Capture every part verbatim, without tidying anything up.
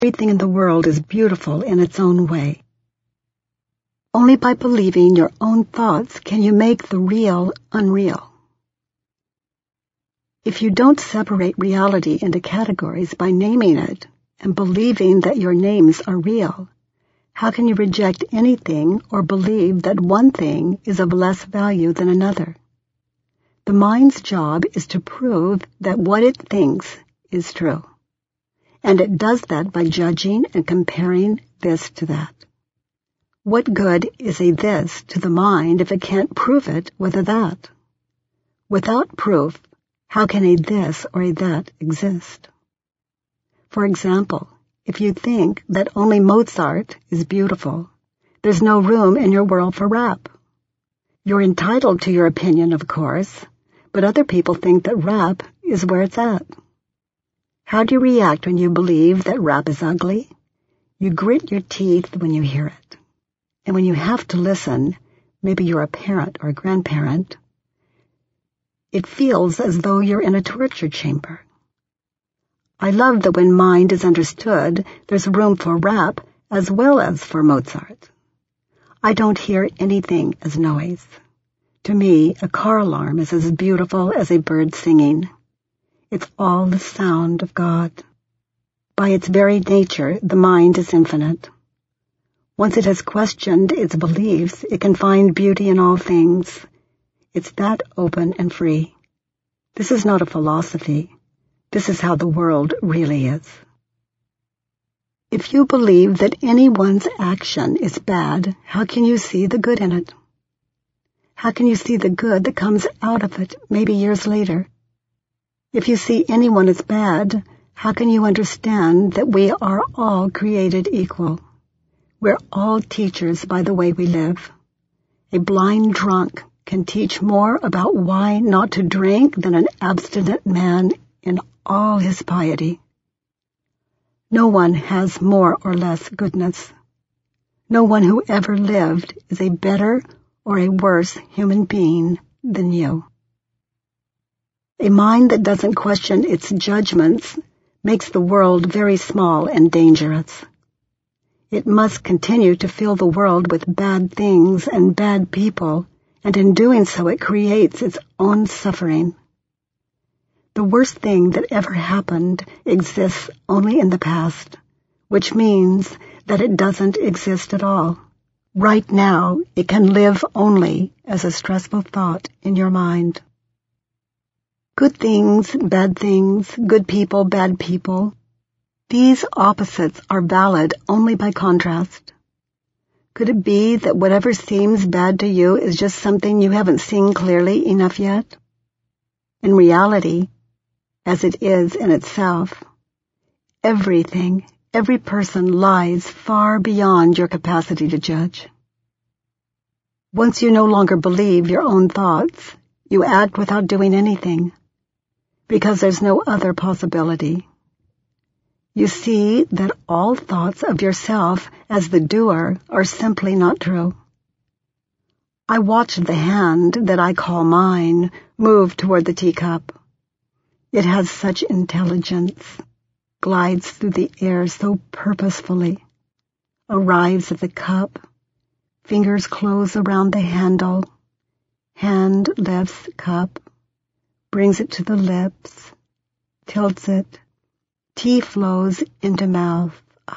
Everything in the world is beautiful in its own way. Only by believing your own thoughts can you make the real unreal. If you don't separate reality into categories by naming it and believing that your names are real, how can you reject anything or believe that one thing is of less value than another? The mind's job is to prove that what it thinks is true. And it does that by judging and comparing this to that. What good is a this to the mind if it can't prove it with a that? Without proof, how can a this or a that exist? For example, if you think that only Mozart is beautiful, there's no room in your world for rap. You're entitled to your opinion, of course, but other people think that rap is where it's at. How do you react when you believe that rap is ugly? You grit your teeth when you hear it. And when you have to listen, maybe you're a parent or a grandparent, it feels as though you're in a torture chamber. I love that when mind is understood, there's room for rap as well as for Mozart. I don't hear anything as noise. To me, a car alarm is as beautiful as a bird singing. It's all the sound of God. By its very nature, the mind is infinite. Once it has questioned its beliefs, it can find beauty in all things. It's that open and free. This is not a philosophy. This is how the world really is. If you believe that anyone's action is bad, how can you see the good in it? How can you see the good that comes out of it, maybe years later? If you see anyone as bad, how can you understand that we are all created equal? We're all teachers by the way we live. A blind drunk can teach more about why not to drink than an abstinent man in all his piety. No one has more or less goodness. No one who ever lived is a better or a worse human being than you. A mind that doesn't question its judgments makes the world very small and dangerous. It must continue to fill the world with bad things and bad people, and in doing so it creates its own suffering. The worst thing that ever happened exists only in the past, which means that it doesn't exist at all. Right now, it can live only as a stressful thought in your mind. Good things, bad things, good people, bad people. These opposites are valid only by contrast. Could it be that whatever seems bad to you is just something you haven't seen clearly enough yet? In reality, as it is in itself, everything, every person lies far beyond your capacity to judge. Once you no longer believe your own thoughts, you act without doing anything, because there's no other possibility. You see that all thoughts of yourself as the doer are simply not true. I watch the hand that I call mine move toward the teacup. It has such intelligence, glides through the air so purposefully, arrives at the cup, fingers close around the handle, hand lifts cup, brings it to the lips, tilts it, tea flows into mouth.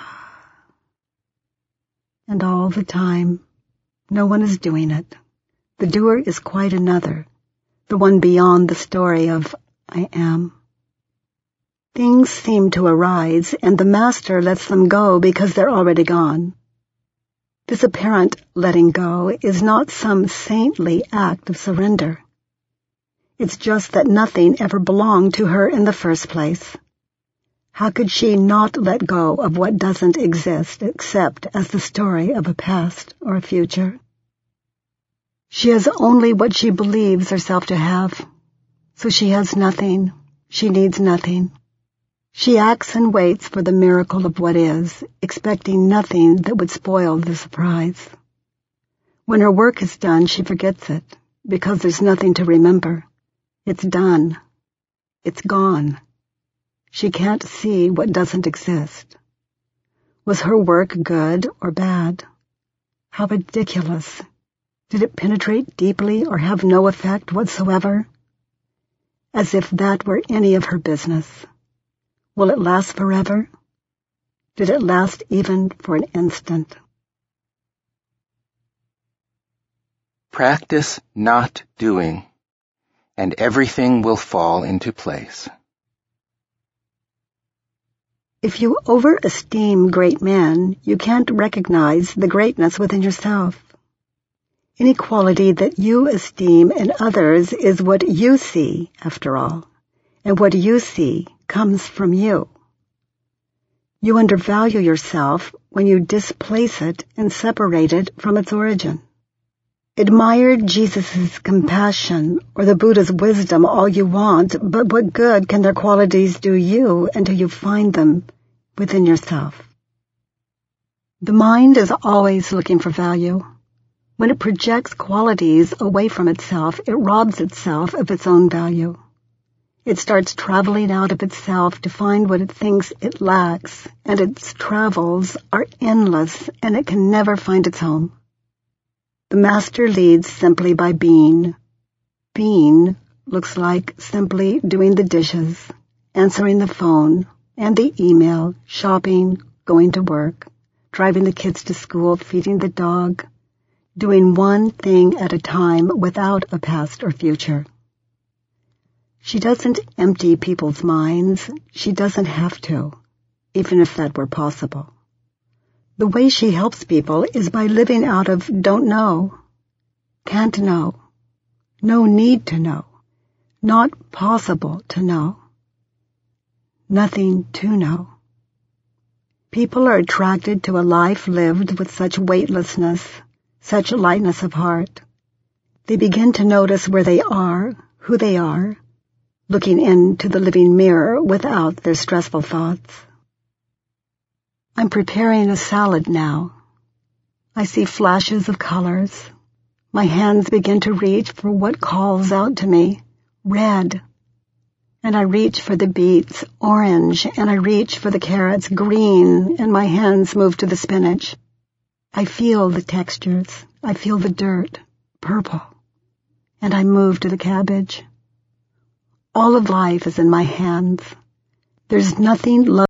And all the time, no one is doing it. The doer is quite another, the one beyond the story of I am. Things seem to arise, and the master lets them go because they're already gone. This apparent letting go is not some saintly act of surrender. It's just that nothing ever belonged to her in the first place. How could she not let go of what doesn't exist except as the story of a past or a future? She has only what she believes herself to have, so she has nothing, she needs nothing. She acts and waits for the miracle of what is, expecting nothing that would spoil the surprise. When her work is done, she forgets it, because there's nothing to remember. It's done. It's gone. She can't see what doesn't exist. Was her work good or bad? How ridiculous. Did it penetrate deeply or have no effect whatsoever? As if that were any of her business. Will it last forever? Did it last even for an instant? Practice not doing, and everything will fall into place. If you overesteem great men, you can't recognize the greatness within yourself. Any quality that you esteem in others is what you see, after all, and what you see comes from you. You undervalue yourself when you displace it and separate it from its origin. Admire Jesus' compassion or the Buddha's wisdom all you want, but what good can their qualities do you until you find them within yourself? The mind is always looking for value. When it projects qualities away from itself, it robs itself of its own value. It starts traveling out of itself to find what it thinks it lacks, and its travels are endless, and it can never find its home. The master leads simply by being. Being looks like simply doing the dishes, answering the phone and the email, shopping, going to work, driving the kids to school, feeding the dog, doing one thing at a time without a past or future. She doesn't empty people's minds. She doesn't have to, even if that were possible. The way she helps people is by living out of don't know, can't know, no need to know, not possible to know, nothing to know. People are attracted to a life lived with such weightlessness, such lightness of heart. They begin to notice where they are, who they are, looking into the living mirror without their stressful thoughts. I'm preparing a salad now. I see flashes of colors. My hands begin to reach for what calls out to me, red. And I reach for the beets, orange, and I reach for the carrots, green, and my hands move to the spinach. I feel the textures. I feel the dirt, purple. And I move to the cabbage. All of life is in my hands. There's nothing